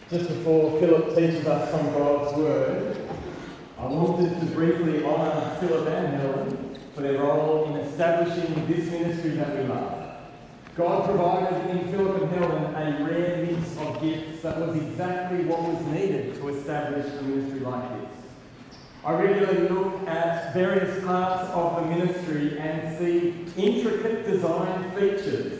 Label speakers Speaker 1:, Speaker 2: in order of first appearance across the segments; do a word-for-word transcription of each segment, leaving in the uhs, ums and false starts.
Speaker 1: Just before Philip teaches us from God's Word, I wanted to briefly honour Philip and Helen for their role in establishing this ministry that we love. God provided in Philip and Helen a rare mix of gifts that was exactly what was needed to establish a ministry like this. I regularly look at various parts of the ministry and see intricate design features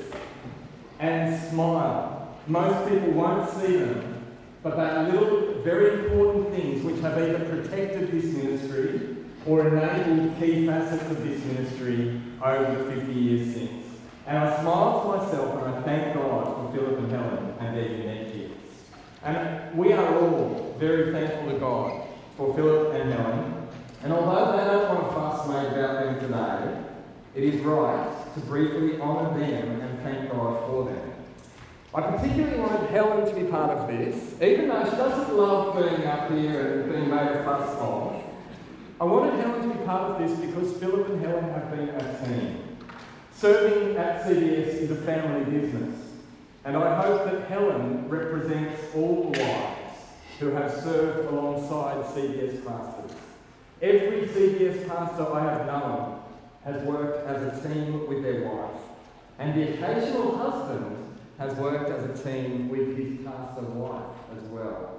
Speaker 1: and smile. Most people won't see them, but they are little, very important things which have either protected this ministry or enabled key facets of this ministry over the fifty years since. And I smile to myself and I thank God for Philip and Helen and their unique gifts. And we are all very thankful to God for Philip and Helen. And although they don't want a fuss made about them today, it is right to briefly honour them and thank God for them. I particularly wanted Helen to be part of this, even though she doesn't love being up here and being made a fuss of. I wanted Helen to be part of this because Philip and Helen have been a team. Serving at C B S is a family business, and I hope that Helen represents all the wives who have served alongside C B S pastors. Every C B S pastor I have known has worked as a team with their wife, and the occasional husband has worked as a team with his pastor wife as well.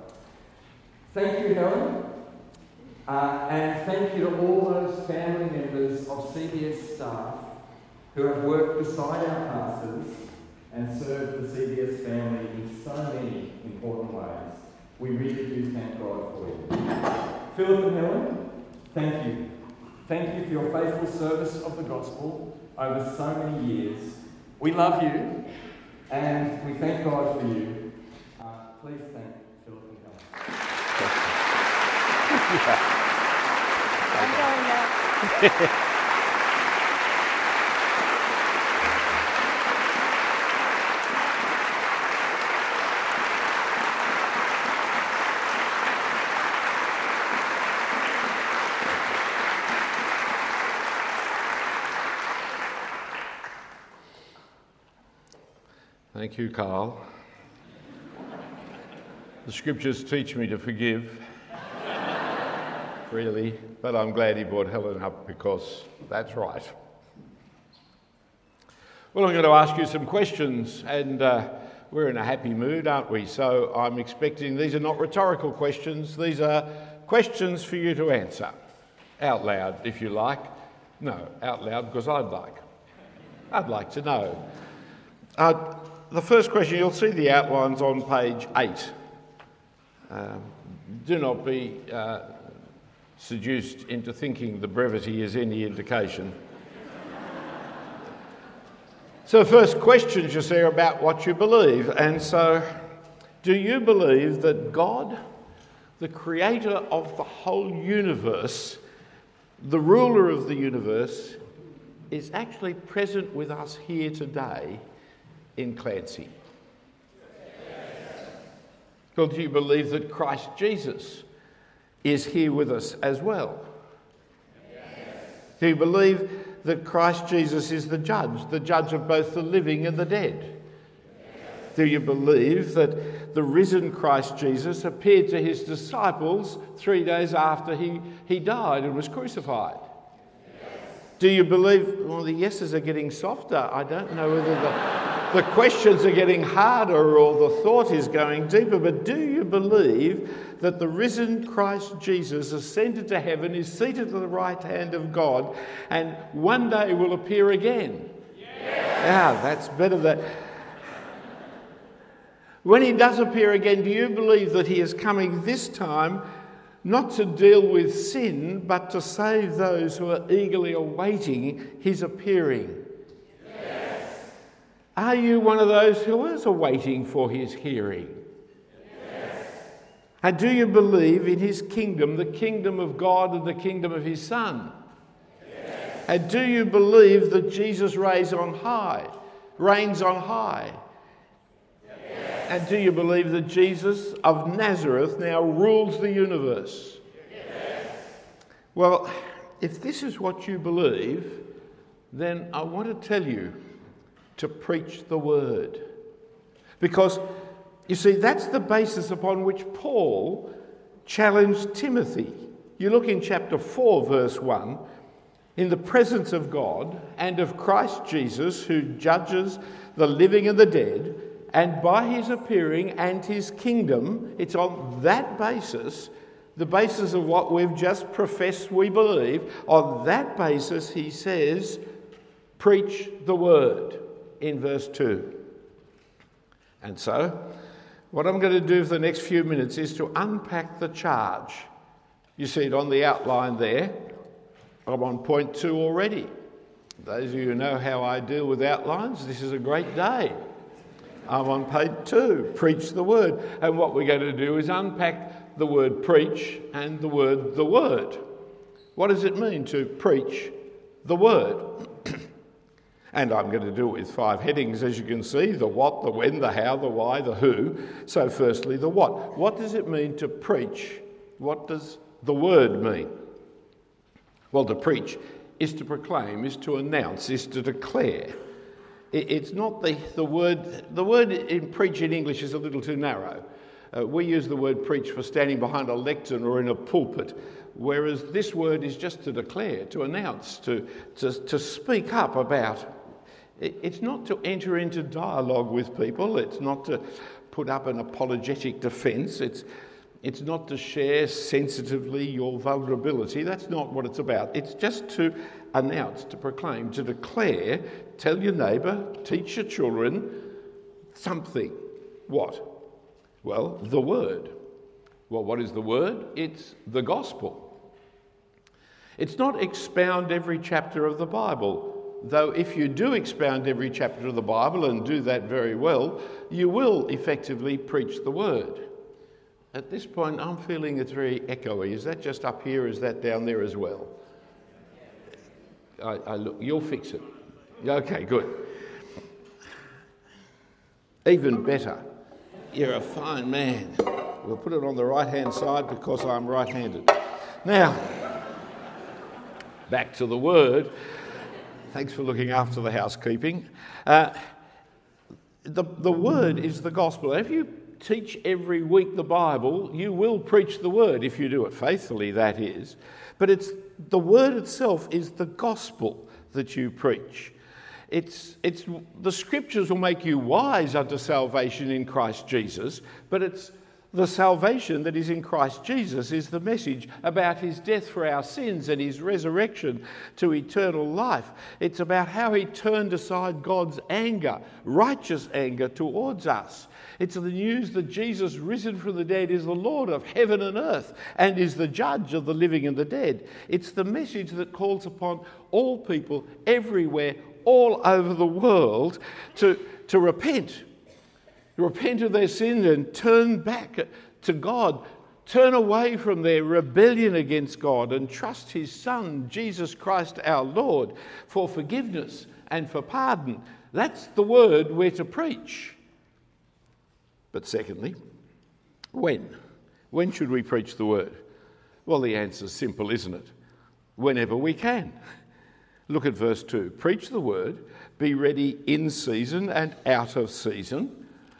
Speaker 1: Thank you, Helen, uh, and thank you to all those family members of C B S staff who have worked beside our pastors and served the C B S family in so many important ways. We really do thank God for you. Philip and Helen, thank you. Thank you for your faithful service of the gospel over so many years. We love you. And we thank God for you. Uh, please thank Philip and Helen.
Speaker 2: I'm going now.
Speaker 3: Thank you, Carl. The scriptures teach me to forgive freely, but I'm glad he brought Helen up because that's right. Well, I'm going to ask you some questions, and uh, we're in a happy mood, aren't we? So I'm expecting these are not rhetorical questions, these are questions for you to answer. Out loud, if you like. No, out loud because I'd like. I'd like to know. Uh, The first question, you'll see the outlines on page eight. Um, do not be uh, seduced into thinking the brevity is any indication. So the first questions you see are about what you believe. And so, do you believe that God, the creator of the whole universe, the ruler of the universe, is actually present with us here today in Clancy? Well, do you believe that Christ Jesus is here with us as well? Yes. Do you believe that Christ Jesus is the judge, the judge of both the living and the dead? Yes. Do you believe that the risen Christ Jesus appeared to his disciples three days after he, he died and was crucified? Do you believe, well, the yeses are getting softer. I don't know whether the, the questions are getting harder or the thought is going deeper, but do you believe that the risen Christ Jesus ascended to heaven, is seated at the right hand of God, and one day will appear again? Yes. Yeah, that's better than... When he does appear again, do you believe that he is coming this time not to deal with sin, but to save those who are eagerly awaiting his appearing? Yes. Are you one of those who is awaiting for his hearing? Yes. And do you believe in his kingdom, the kingdom of God and the kingdom of his Son? Yes. And do you believe that Jesus reigns on high, reigns on high? And do you believe that Jesus of Nazareth now rules the universe? Yes. Well, if this is what you believe, then I want to tell you to preach the word. Because You see, that's the basis upon which Paul challenged Timothy. You look in chapter four, verse one, in the presence of God and of Christ Jesus, who judges the living and the dead, and by his appearing and his kingdom, it's on that basis, the basis of what we've just professed we believe, on that basis he says, preach the word in verse two. And so, what I'm going to do for the next few minutes is to unpack the charge. You see it on the outline there. I'm on point two already. Those of you who know how I deal with outlines, this is a great day. I'm on page two, preach the word. And what we're going to do is unpack the word preach and the word the word. What does it mean to preach the word? And I'm going to do it with five headings, as you can see: the what, the when, the how, the why, the who. So firstly, the what. What does it mean to preach? What does the word mean? Well, to preach is to proclaim, is to announce, is to declare. It's not the, the word, the word in preach in English is a little too narrow. Uh, we use the word preach for standing behind a lectern or in a pulpit, whereas this word is just to declare, to announce, to, to, to speak up about. It's not to enter into dialogue with people. It's not to put up an apologetic defence. It's, it's not to share sensitively your vulnerability. That's not what it's about. It's just to announce, to proclaim, to declare, tell your neighbour, teach your children something. What? Well, the word. Well, what is the word? It's the gospel. It's not expound every chapter of the Bible. Though if you do expound every chapter of the Bible and do that very well, you will effectively preach the word. At this point, I'm feeling it's very echoey. Is that just up here? Is that down there as well? I, I look, you'll fix it. Okay, good. Even better. You're a fine man. We'll put it on the right-hand side because I'm right-handed. Now, back to the word. Thanks for looking after the housekeeping. Uh, the, the word is the gospel. If you teach every week the Bible, you will preach the word, if you do it faithfully, that is. But it's the word itself is the gospel that you preach. It's, it's the scriptures will make you wise unto salvation in Christ Jesus, but it's the salvation that is in Christ Jesus is the message about his death for our sins and his resurrection to eternal life. It's about how he turned aside God's anger, righteous anger towards us. It's the news that Jesus, risen from the dead, is the Lord of heaven and earth and is the judge of the living and the dead. It's the message that calls upon all people everywhere, all over the world, to, to repent. Repent of their sins and turn back to God. Turn away from their rebellion against God and trust his Son, Jesus Christ our Lord, for forgiveness and for pardon. That's the word we're to preach. But secondly, when? When should we preach the word? Well, the answer's simple, isn't it? Whenever we can. Look at verse two. Preach the word, be ready in season and out of season.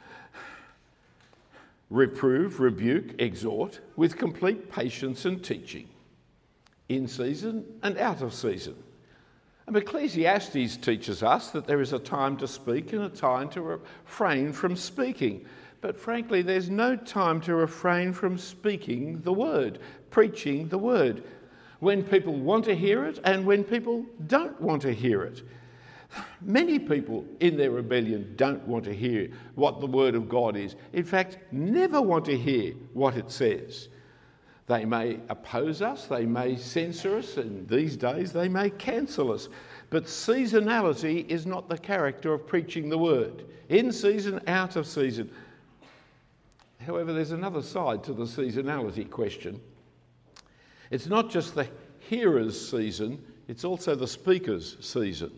Speaker 3: Reprove, rebuke, exhort with complete patience and teaching, in season and out of season. And Ecclesiastes teaches us that there is a time to speak and a time to refrain from speaking. But frankly, there's no time to refrain from speaking the word, preaching the word, when people want to hear it and when people don't want to hear it. Many people in their rebellion don't want to hear what the word of God is. In fact, never want to hear what it says. They may oppose us, they may censor us, and these days they may cancel us. But seasonality is not the character of preaching the word. In season, out of season. However, there's another side to the seasonality question. It's not just the hearer's season, it's also the speaker's season.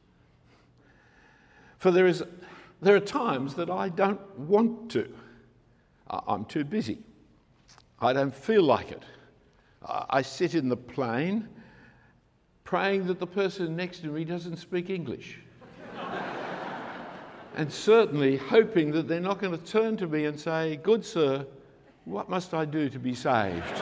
Speaker 3: For there is, there are times that I don't want to. I'm too busy. I don't feel like it. I sit in the plane praying that the person next to me doesn't speak English. And certainly hoping that they're not going to turn to me and say, "Good sir, what must I do to be saved?"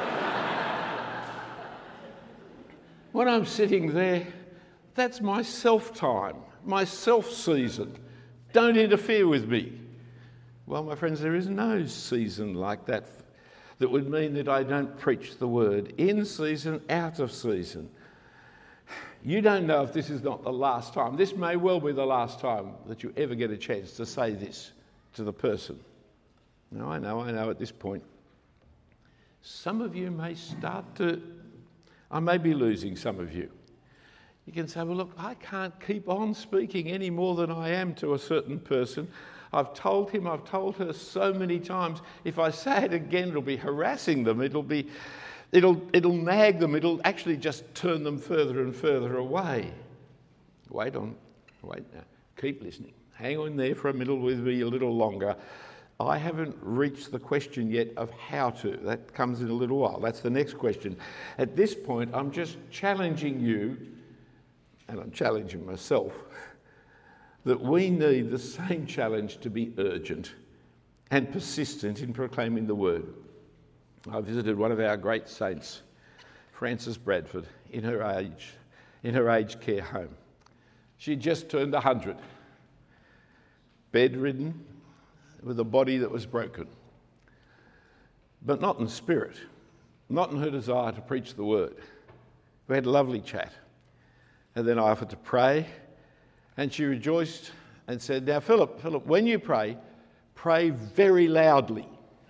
Speaker 3: When I'm sitting there, that's my self-time, my self-season. Don't interfere with me. Well, my friends, there is no season like that that would mean that I don't preach the word. In season, out of season. You don't know if this is not the last time. This may well be the last time that you ever get a chance to say this to the person. No, I know, I know at this point. Some of you may start to, I may be losing some of you. You can say, well, look, I can't keep on speaking any more than I am to a certain person. I've told him, I've told her so many times. If I say it again, it'll be harassing them. It'll be, it'll, it'll nag them. It'll actually just turn them further and further away. Wait on, wait now. Keep listening. Hang on there for a minute with me a little longer. I haven't reached the question yet of how to. That comes in a little while. That's the next question. At this point, I'm just challenging you, and I'm challenging myself, that we need the same challenge to be urgent and persistent in proclaiming the word. I visited one of our great saints, Frances Bradford, in her age, in her aged care home. She'd just turned one hundred, bedridden, with a body that was broken, but not in spirit, not in her desire to preach the word. We had a lovely chat, and then I offered to pray, and she rejoiced and said, "Now, Philip, Philip, when you pray, pray very loudly."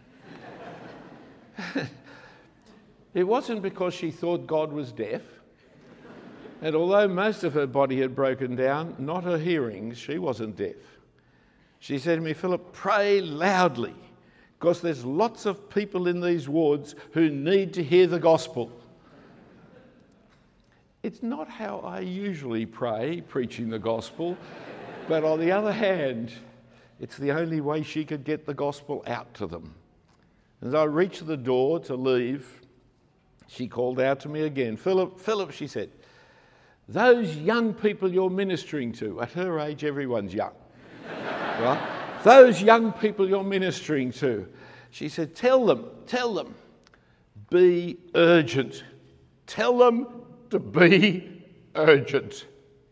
Speaker 3: It wasn't because she thought God was deaf, and although most of her body had broken down, not her hearing, she wasn't deaf. She said to me, "Philip, pray loudly, because there's lots of people in these wards who need to hear the gospel." It's not how I usually pray, preaching the gospel, but on the other hand, it's the only way she could get the gospel out to them. As I reached the door to leave, she called out to me again. "Philip, Philip," she said, "those young people you're ministering to," at her age everyone's young, right? "Those young people you're ministering to," she said, "tell them, tell them, be urgent. Tell them to be urgent."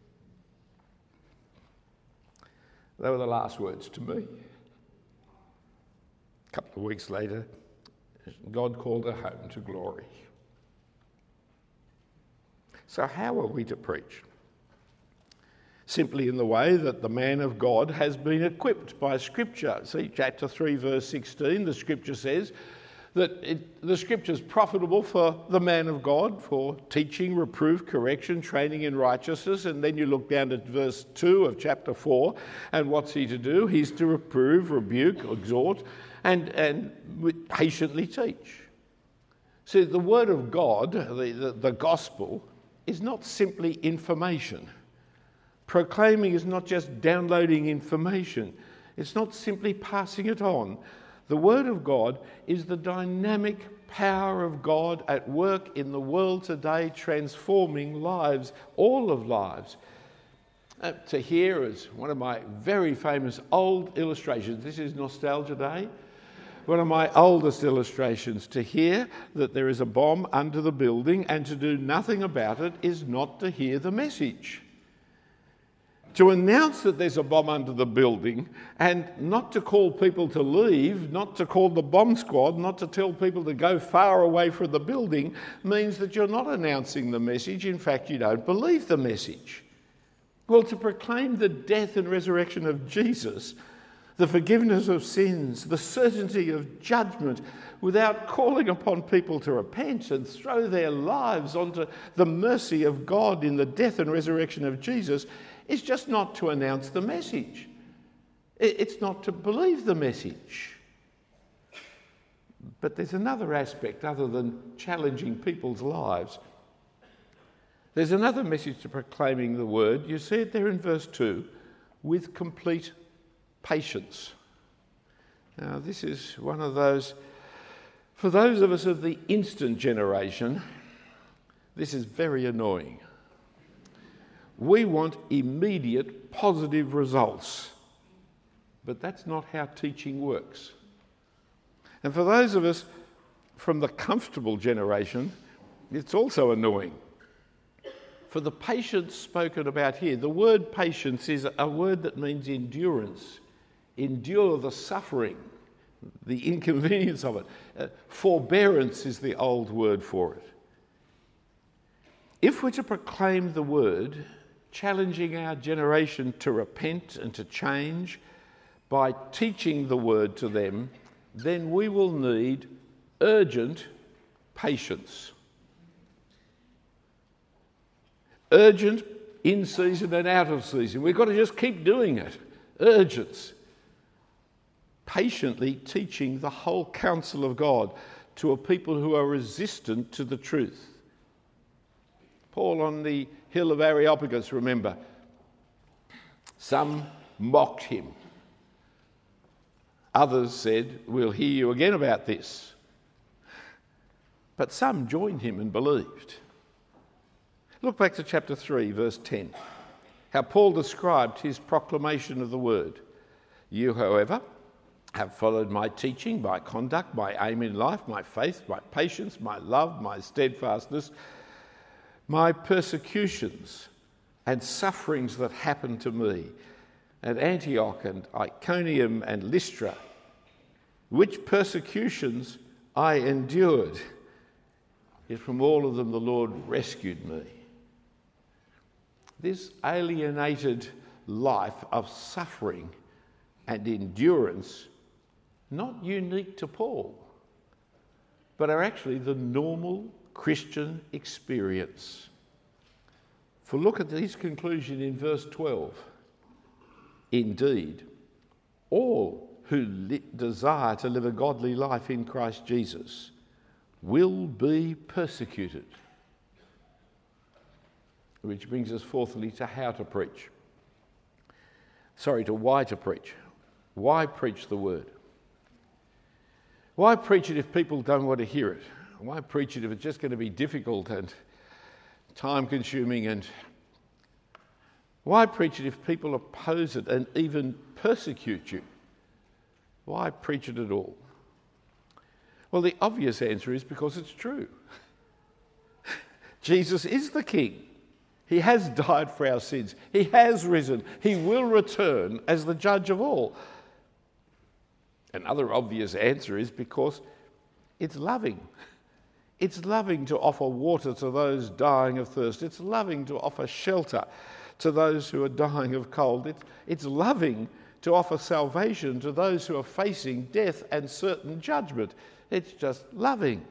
Speaker 3: They were the last words to me. A couple of weeks later, God called her home to glory. So how are we to preach? Simply in the way that the man of God has been equipped by Scripture. See, chapter three, verse sixteen, the Scripture says that it, the Scripture is profitable for the man of God, for teaching, reproof, correction, training in righteousness. And then you look down at verse two of chapter four, and what's he to do? He's to reprove, rebuke, exhort, and, and patiently teach. See, the Word of God, the, the, the gospel, is not simply information. Proclaiming is not just downloading information. It's not simply passing it on. The Word of God is the dynamic power of God at work in the world today, transforming lives, all of lives. Uh, to hear is one of my very famous old illustrations. This is Nostalgia Day. One of my oldest illustrations. To hear that there is a bomb under the building and to do nothing about it is not to hear the message. To announce that there's a bomb under the building and not to call people to leave, not to call the bomb squad, not to tell people to go far away from the building means that you're not announcing the message. In fact, you don't believe the message. Well, to proclaim the death and resurrection of Jesus, the forgiveness of sins, the certainty of judgment, without calling upon people to repent and throw their lives onto the mercy of God in the death and resurrection of Jesus, is just not to announce the message. It's not to believe the message. But there's another aspect other than challenging people's lives. There's another message to proclaiming the word. You see it there in verse two, with complete patience. Now, this is one of those, for those of us of the instant generation, this is very annoying. We want immediate positive results. But that's not how teaching works. And for those of us from the comfortable generation, it's also annoying. For the patience spoken about here, the word patience is a word that means endurance. Endure the suffering, the inconvenience of it. Uh, forbearance is the old word for it. If we're to proclaim the word, challenging our generation to repent and to change by teaching the word to them, then we will need urgent patience. Urgent in season and out of season. We've got to just keep doing it. Urgence. Patiently teaching the whole counsel of God to a people who are resistant to the truth. Paul on the hill of Areopagus, remember, some mocked him. Others said, we'll hear you again about this. But some joined him and believed. Look back to chapter three, verse ten. How Paul described his proclamation of the word. You, however, have followed my teaching, my conduct, my aim in life, my faith, my patience, my love, my steadfastness, my persecutions and sufferings that happened to me at Antioch and Iconium and Lystra, which persecutions I endured, yet from all of them the Lord rescued me. This alienated life of suffering and endurance, not unique to Paul, but are actually the normal Christian experience. For look at his conclusion in verse twelve. Indeed, all who li- desire to live a godly life in Christ Jesus will be persecuted. Which brings us fourthly to how to preach. Sorry, to why to preach. Why preach the word? Why preach it if people don't want to hear it? Why preach it if it's just going to be difficult and time-consuming? And why preach it if people oppose it and even persecute you? Why preach it at all? Well, the obvious answer is because it's true. Jesus is the King. He has died for our sins. He has risen. He will return as the judge of all. Another obvious answer is because it's loving. It's loving to offer water to those dying of thirst. It's loving to offer shelter to those who are dying of cold. It's, it's loving to offer salvation to those who are facing death and certain judgment. It's just loving.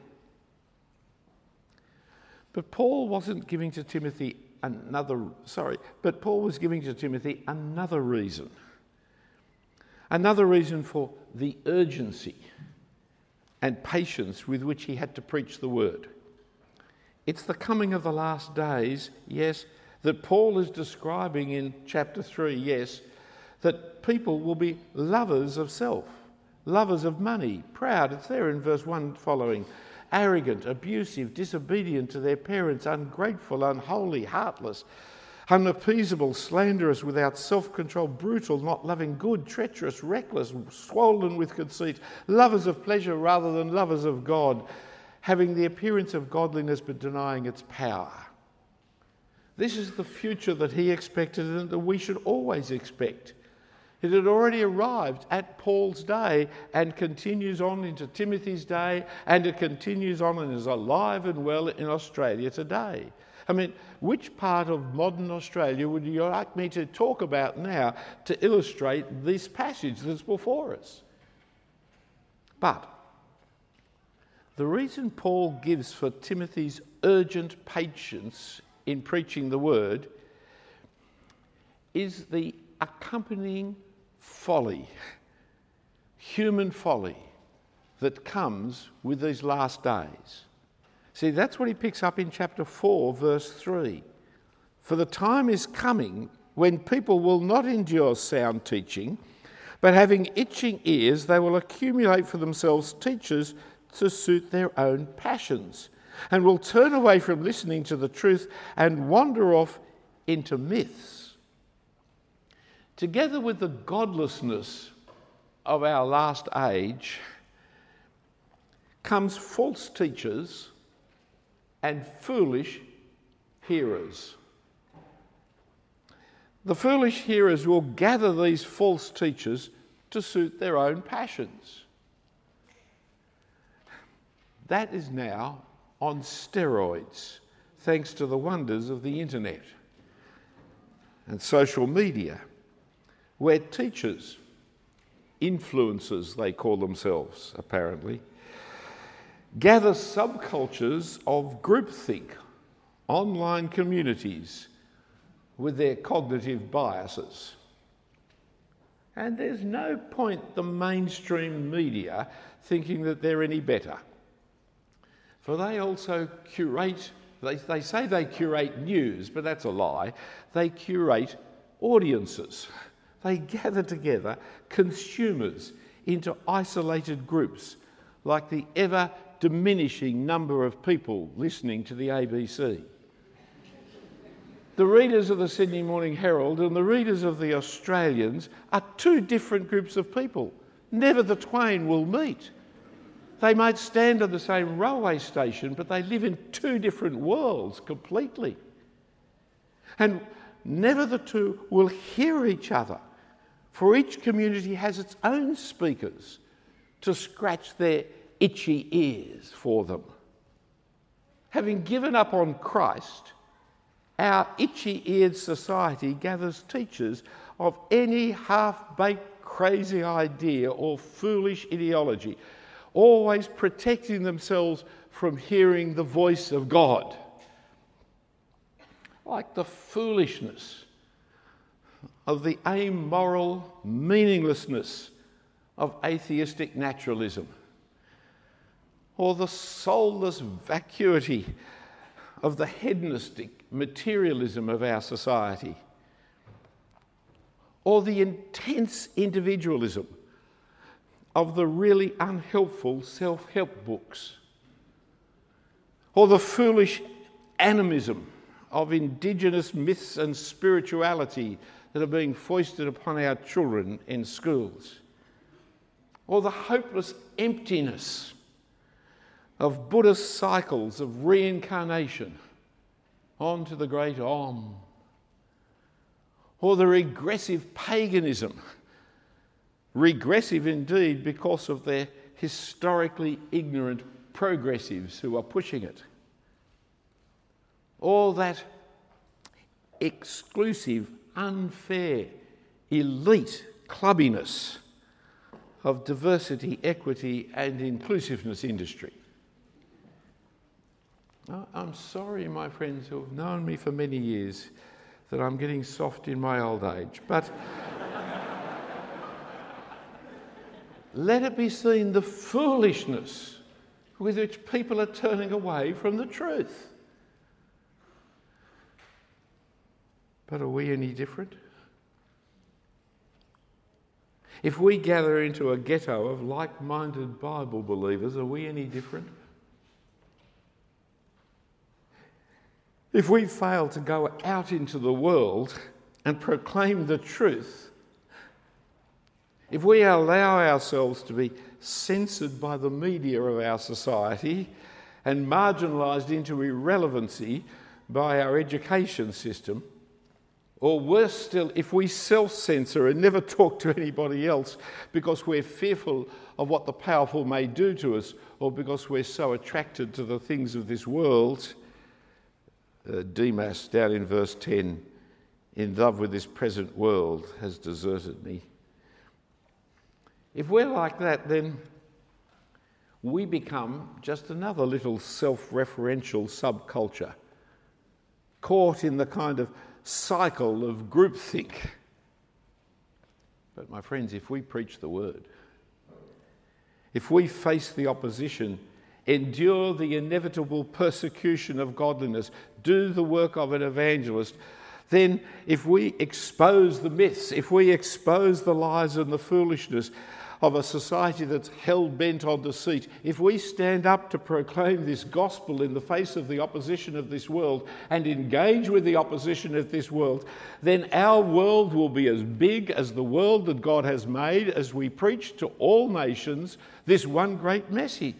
Speaker 3: But Paul wasn't giving to Timothy another, sorry, but Paul was giving to Timothy another reason. Another reason for the urgency and patience with which he had to preach the word. It's the coming of the last days, yes, that Paul is describing in chapter three, yes, that people will be lovers of self, lovers of money, proud, it's there in verse one following, arrogant, abusive, disobedient to their parents, ungrateful, unholy, heartless, unappeasable, slanderous, without self-control, brutal, not loving good, treacherous, reckless, swollen with conceit, lovers of pleasure rather than lovers of God, having the appearance of godliness but denying its power. This is the future that he expected and that we should always expect. It had already arrived at Paul's day and continues on into Timothy's day, and it continues on and is alive and well in Australia today. I mean, which part of modern Australia would you like me to talk about now to illustrate this passage that's before us? But the reason Paul gives for Timothy's urgent patience in preaching the word is the accompanying folly, human folly, that comes with these last days. See, that's what he picks up in chapter four, verse three. For the time is coming when people will not endure sound teaching, but having itching ears, they will accumulate for themselves teachers to suit their own passions, and will turn away from listening to the truth and wander off into myths. Together with the godlessness of our last age comes false teachers and foolish hearers. The foolish hearers will gather these false teachers to suit their own passions. That is now on steroids, thanks to the wonders of the internet and social media, where teachers, influencers they call themselves apparently, gather subcultures of groupthink, online communities with their cognitive biases. And there's no point the mainstream media thinking that they're any better. For they also curate, they, they say they curate news, but that's a lie. They curate audiences. They gather together consumers into isolated groups, like the ever diminishing number of people listening to the A B C. The readers of the Sydney Morning Herald and the readers of the Australians are two different groups of people. Never the twain will meet. They might stand on the same railway station, but they live in two different worlds completely. And never the two will hear each other, for each community has its own speakers to scratch their itchy ears for them. Having given up on Christ, our itchy-eared society gathers teachers of any half-baked crazy idea or foolish ideology, always protecting themselves from hearing the voice of God. Like the foolishness of the amoral meaninglessness of atheistic naturalism, or the soulless vacuity of the hedonistic materialism of our society, or the intense individualism of the really unhelpful self-help books, or the foolish animism of indigenous myths and spirituality that are being foisted upon our children in schools, or the hopeless emptiness of Buddhist cycles of reincarnation on to the great Om, or the regressive paganism, regressive indeed because of their historically ignorant progressives who are pushing it. All that exclusive, unfair, elite clubbiness of diversity, equity and inclusiveness industry. I'm sorry, my friends who have known me for many years, that I'm getting soft in my old age, but let it be seen the foolishness with which people are turning away from the truth. But are we any different? If we gather into a ghetto of like-minded Bible believers, are we any different? If we fail to go out into the world and proclaim the truth, if we allow ourselves to be censored by the media of our society and marginalised into irrelevancy by our education system, or worse still, if we self-censor and never talk to anybody else because we're fearful of what the powerful may do to us, or because we're so attracted to the things of this world, uh, Demas, down in verse ten, in love with this present world, has deserted me. If we're like that, then we become just another little self-referential subculture, caught in the kind of cycle of groupthink. But my friends, if we preach the word, if we face the opposition, endure the inevitable persecution of godliness, do the work of an evangelist, then if we expose the myths, if we expose the lies and the foolishness of a society that's hell-bent on deceit, if we stand up to proclaim this gospel in the face of the opposition of this world and engage with the opposition of this world, then our world will be as big as the world that God has made as we preach to all nations this one great message.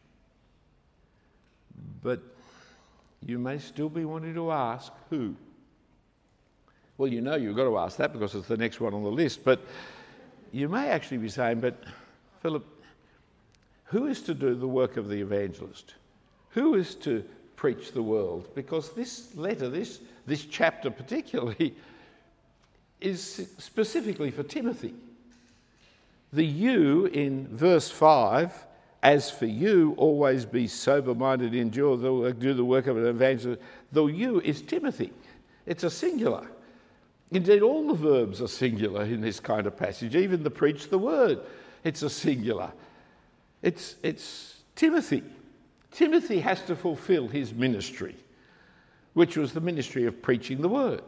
Speaker 3: But you may still be wanting to ask, who? Well, you know you've got to ask that because it's the next one on the list, but you may actually be saying, but Philip, who is to do the work of the evangelist? Who is to preach the world? Because this letter, this, this chapter particularly, is specifically for Timothy. The you in verse five, as for you, always be sober-minded, endure, the, do the work of an evangelist. The you is Timothy. It's a singular. Indeed, all the verbs are singular in this kind of passage. Even the preach the word, it's a singular. It's, it's Timothy. Timothy has to fulfill his ministry, which was the ministry of preaching the word.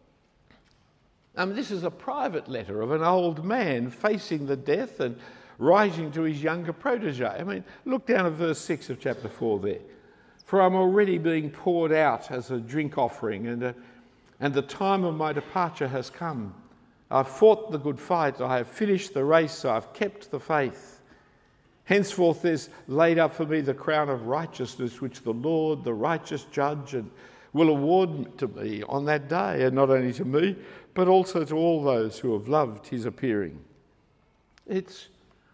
Speaker 3: I mean, this is a private letter of an old man facing the death and writing to his younger protege. I mean, look down at verse six of chapter four there. For I'm already being poured out as a drink offering, and a And the time of my departure has come. I've fought the good fight. I have finished the race. I've kept the faith. Henceforth there's laid up for me the crown of righteousness, which the Lord, the righteous judge, and will award to me on that day, and not only to me, but also to all those who have loved his appearing. It's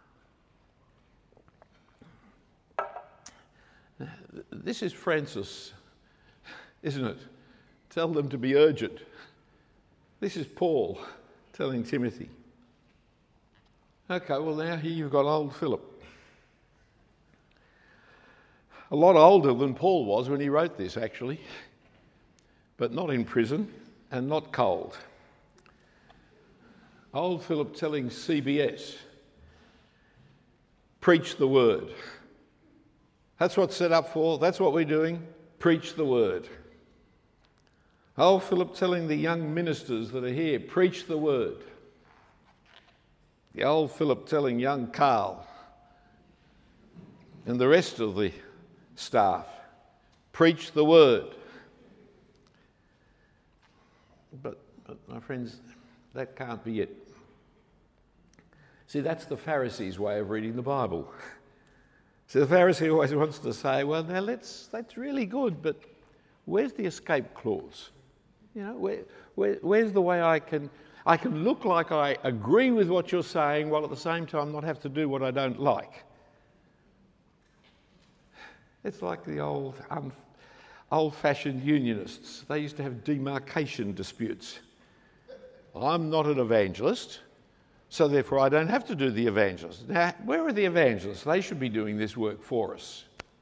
Speaker 3: this is Francis, isn't it? Tell them to be urgent. This is Paul telling Timothy. Okay, well now here you've got old Philip. A lot older than Paul was when he wrote this, actually, but not in prison and not cold. Old Philip telling C B S, preach the word. That's what's set up for. That's what we're doing. Preach the word. Old Philip telling the young ministers that are here, preach the word. The old Philip telling young Carl and the rest of the staff, preach the word. But, but my friends, that can't be it. See, that's the Pharisees' way of reading the Bible. See, the Pharisee always wants to say, well, now let's, that's really good, but where's the escape clause? You know, where, where, where's the way I can I can look like I agree with what you're saying while at the same time not have to do what I don't like? It's like the old um, old-fashioned unionists. They used to have demarcation disputes. I'm not an evangelist, so therefore I don't have to do the evangelist. Now, where are the evangelists? They should be doing this work for us.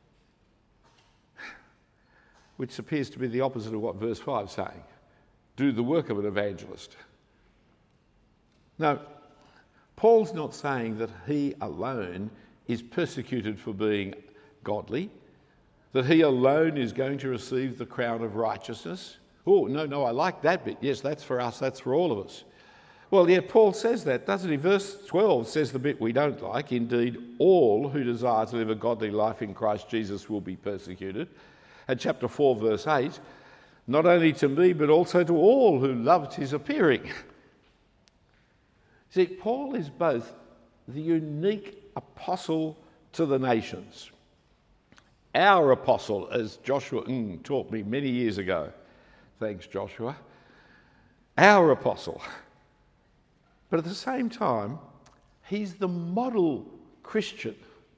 Speaker 3: Which appears to be the opposite of what verse five is saying. Do the work of an evangelist. No, Paul's not saying that he alone is persecuted for being godly, that he alone is going to receive the crown of righteousness. Oh, no, no, I like that bit. Yes, that's for us, that's for all of us. Well, yeah, Paul says that, doesn't he? Verse twelve says the bit we don't like. Indeed, all who desire to live a godly life in Christ Jesus will be persecuted. And chapter four, verse eight, not only to me, but also to all who loved his appearing. See, Paul is both the unique apostle to the nations, our apostle, as Joshua mm, taught me many years ago. Thanks, Joshua. Our apostle. But at the same time, he's the model Christian.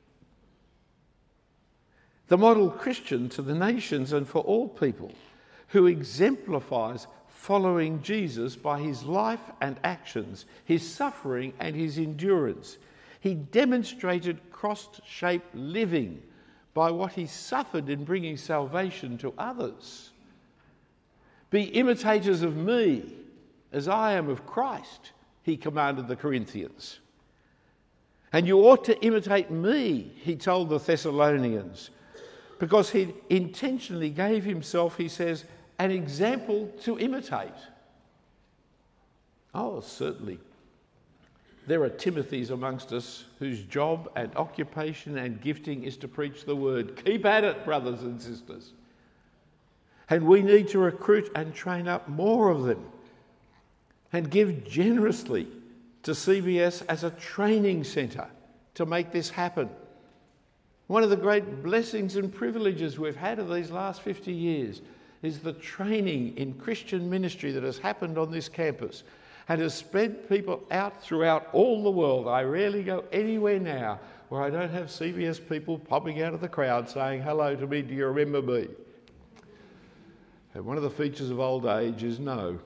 Speaker 3: The model Christian to the nations and for all people, who exemplifies following Jesus by his life and actions, his suffering and his endurance. He demonstrated cross-shaped living by what he suffered in bringing salvation to others. Be imitators of me as I am of Christ, he commanded the Corinthians. And you ought to imitate me, he told the Thessalonians, because he intentionally gave himself, he says, an example to imitate. Oh, certainly. there are Timothys amongst us whose job and occupation and gifting is to preach the word. Keep at it, brothers and sisters. And we need to recruit and train up more of them and give generously to C B S as a training centre to make this happen. One of the great blessings and privileges we've had of these last fifty years is the training in Christian ministry that has happened on this campus and has spread people out throughout all the world. I rarely go anywhere now where I don't have C B S people popping out of the crowd saying, hello to me, do you remember me? And one of the features of old age is no.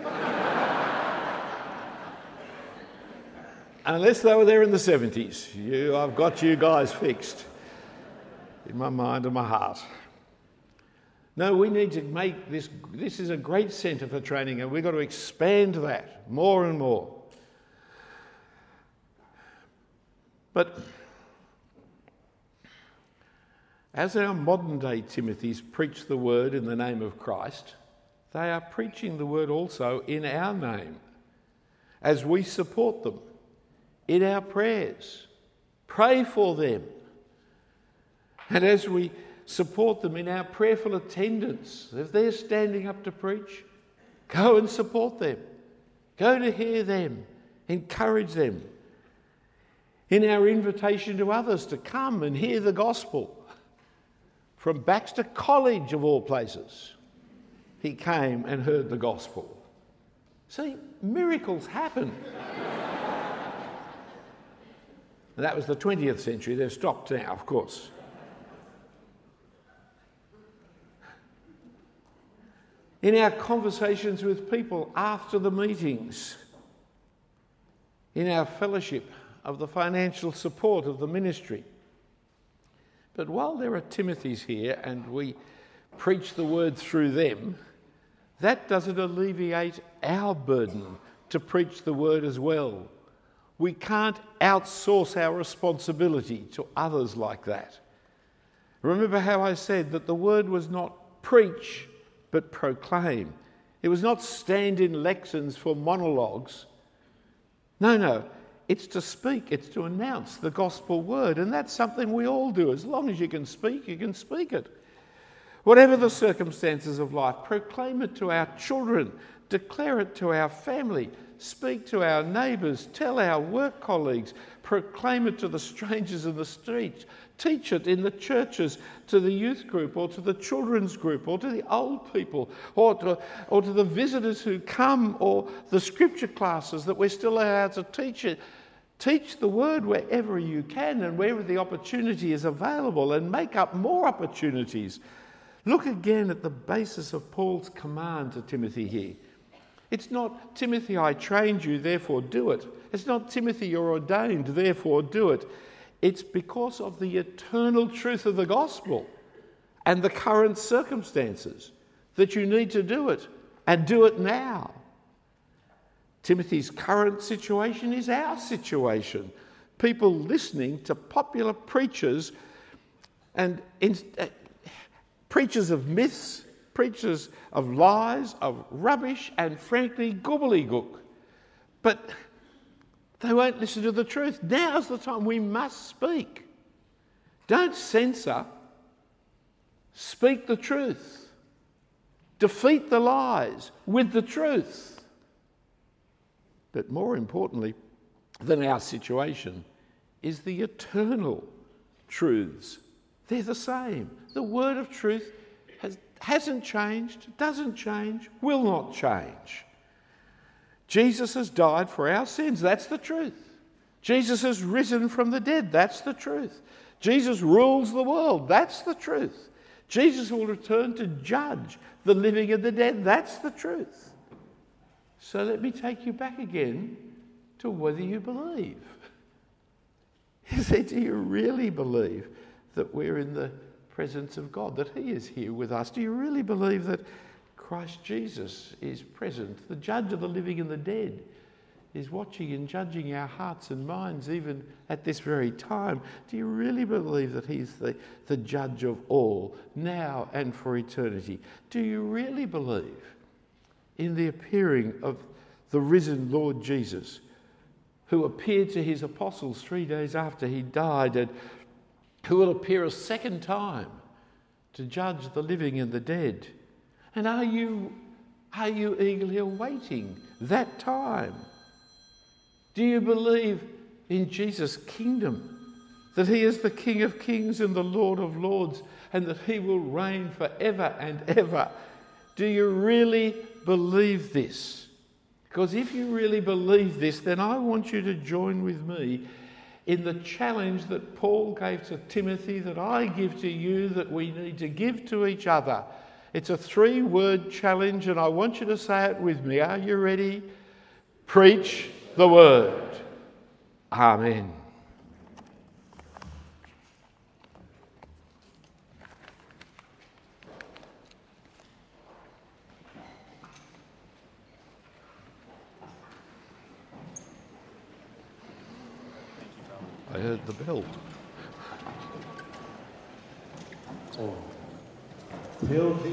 Speaker 3: Unless they were there in the seventies. You, I've got you guys fixed in my mind and my heart. No, we need to make this, this is a great centre for training, and we've got to expand that more and more. But as our modern day Timothys preach the word in the name of Christ, they are preaching the word also in our name as we support them in our prayers. Pray for them. And as we support them in our prayerful attendance, if they're standing up to preach, go and support them. Go to hear them. Encourage them. In our invitation to others to come and hear the gospel. From Baxter College, of all places, he came and heard the gospel. See, miracles happen. That was the twentieth century. They've stopped now, of course. In our conversations with people after the meetings, in our fellowship of the financial support of the ministry. But while there are Timothys here and we preach the word through them, that doesn't alleviate our burden to preach the word as well. We can't outsource our responsibility to others like that. Remember how I said that the word was not preach, but proclaim. It was not stand in lections for monologues. No, no. It's to speak, it's to announce the gospel word, and that's something we all do. As long as you can speak, you can speak it. Whatever the circumstances of life, proclaim it to our children, declare it to our family, speak to our neighbours, tell our work colleagues, proclaim it to the strangers in the street, teach it in the churches, to the youth group or to the children's group or to the old people or to, or to the visitors who come or the scripture classes that we're still allowed to teach it. Teach the word wherever you can and wherever the opportunity is available, and make up more opportunities. Look again at the basis of Paul's command to Timothy here. It's not, Timothy, I trained you, therefore do it. It's not, Timothy, you're ordained, therefore do it. It's because of the eternal truth of the gospel and the current circumstances that you need to do it, and do it now. Timothy's current situation is our situation. People listening to popular preachers and in, uh, preachers of myths, preachers of lies, of rubbish, and frankly, gobbledygook. But they won't listen to the truth. Now's the time we must speak. Don't censor. Speak the truth. Defeat the lies with the truth. But more importantly than our situation is the eternal truths. They're the same. The word of truth has, hasn't changed, doesn't change, will not change. Jesus has died for our sins. That's the truth. Jesus has risen from the dead. That's the truth. Jesus rules the world. That's the truth. Jesus will return to judge the living and the dead. That's the truth. So let me take you back again to whether you believe. He said, do you really believe that we're in the presence of God, that He is here with us? Do you really believe that Christ Jesus is present? The judge of the living and the dead is watching and judging our hearts and minds even at this very time. Do you really believe that He's the, the judge of all, now and for eternity? Do you really believe in the appearing of the risen Lord Jesus, who appeared to his apostles three days after he died, and who will appear a second time to judge the living and the dead. And are you, are you eagerly awaiting that time? Do you believe in Jesus' kingdom, that he is the King of kings and the Lord of lords, and that he will reign forever and ever? Do you really believe this? Because if you really believe this, then I want you to join with me in the challenge that Paul gave to Timothy, that I give to you, that we need to give to each other. It's a three-word challenge, and I want you to say it with me. Are you ready? Preach the word. Amen. I heard the bell.
Speaker 1: Till